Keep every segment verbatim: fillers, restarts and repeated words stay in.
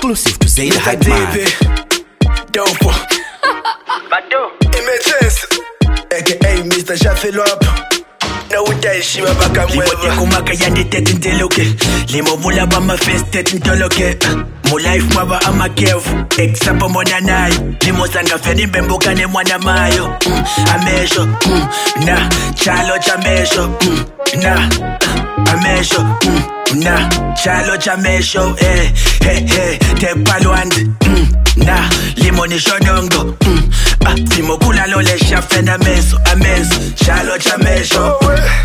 Exclusive to Zay the Hype Man. Dope. Bado. Emergency. A K A Mister Shafilo up. No day she va back and Limote kumaka yandi tete nteloke Limo mula ba ma face tete ntoloke Mu life mwaba ama kevu Example mwana nayo Limo sanga feni mbemboka ne mwana mayo mm, Amesho mm, Na Chalo chamesho mm, Na Amesho mm, Na Chalo chamesho Eh Hey hey Te palwandi mm, Na Limo ni shonongo mm, Ah Timo kula lole shafenda meso Ameso Chalo chamesho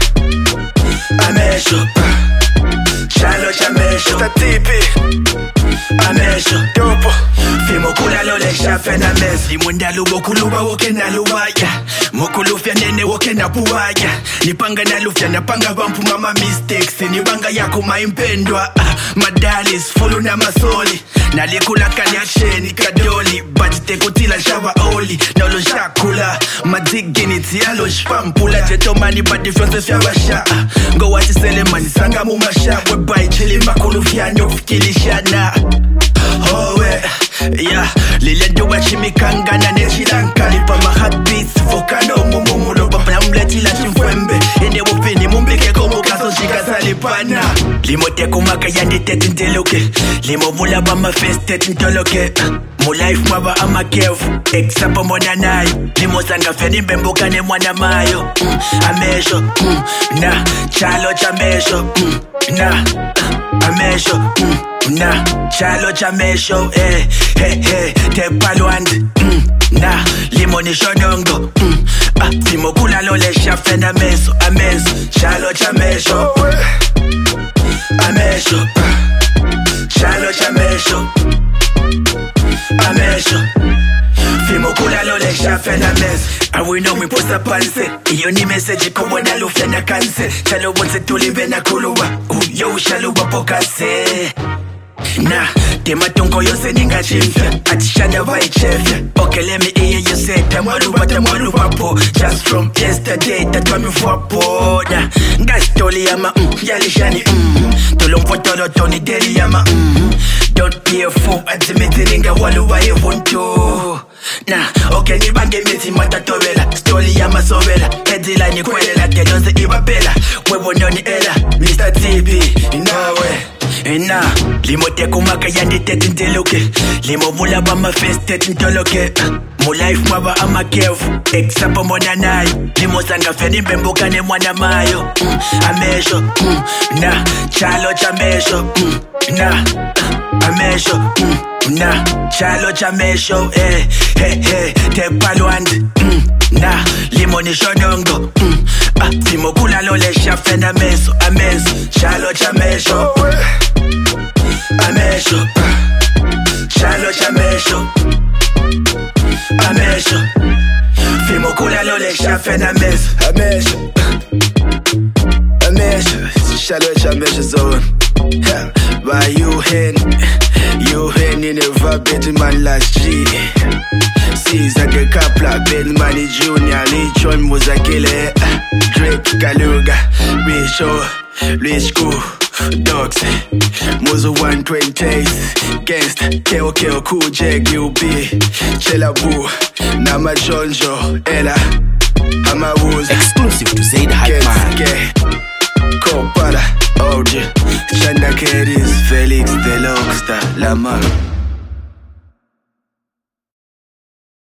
Amesho Chalo chamesho Tatipi Amesho Dopo Fimo kula lole shafe na mes Limunda lubo kuluba woke na luwaya Mokulufya nene woke na puwaya Nipanga na lufya na panga vampu mama mistakes Nibanga yako maimpendwa Madalis fulu na masoli Nalikula kanyasheni kadoli Batite kutila shava oli Nolo shakula Madigini tialo shpampula Jetomani ba differences ya basha Ngo wati selemani sanga mumasha Webai chili makulufya nyofikilishana Oh we, yeah Lile duwa chimikanga na nechilanka Lipa ma heartbeats, volcano Mumumulo bapa mleti la chimfwembe Ende wupini mumbike komo kaso shika salipana Limo te kumaka yandi tete nteloke Limo mula ba ma face tete ntoloke Mu life mwaba ama kevu Example mwana nayo Limo sanga feni mbemboka ne mwana mayo mm, Amesho, mm, na Chalo chamesho, mm, na Amesho, mm, Na Chalo chamesho eh hey hey Te palwandi mm, Na Limo ni shonongo mm, Ah Timo kula lole shafenda meso Ameso Chalo chamesho Amesho Chalo chamesho Amesho Fimo kula lole shafenda meso Awe no mi posta panse Iyo ni message kubwa na lufya na kanse Chalo bonse tulive na kuluwa Uyo shaluwa pokase Na, tema tongo yose ninga chifya Atishada vai chefya Okay, let me hear you say Tamaluba, tamaluba po Just from yesterday, tatwa mifwapo Na, nga stoli yama mm, Yalishani mm Tulumpo tolo toni deri yama mm Don't be a fool, atimiti ninga waluwa evunto Na, okay, nibange miti matatovela Stoli yama sovela Edila ni kwelela, telonze ibapela Webo noni ela, Mister T B Inawe Ena, limo te kumaka yandi tete nteloke Limo mula ba ma face tete ntoloke Mu life mwaba ama kevu Example mwana nayo Limo sanga feni mbemboka ne mwana mayo mm, Amesho, mm, na Chalo chamesho, mm, na Amesho, mm, na Chalo chamesho eh hey hey Te palwandi mm, Na Limo ni shonongo mm, Ah Timo kula lole shafenda meso Ameso Chalo chamesho Amesho Chalo chamesho Amesho Fimo kula lole shafenda meso Amesho Amesho Chalo chamesho zone By you hen You hen in a vapid man last G Caesar the Kapla Ben Money Junior Lichon Muzakile Drake Kaluga Risho Rishku Dogs Muzu one twenty Gangsta K O K O Cool J U B Chelabu Nama Jonjo Ella Hama Wooz Exclusive to Zay the Hype Man. Kopala O G Chanda Kedis Felix Deluxe Lamar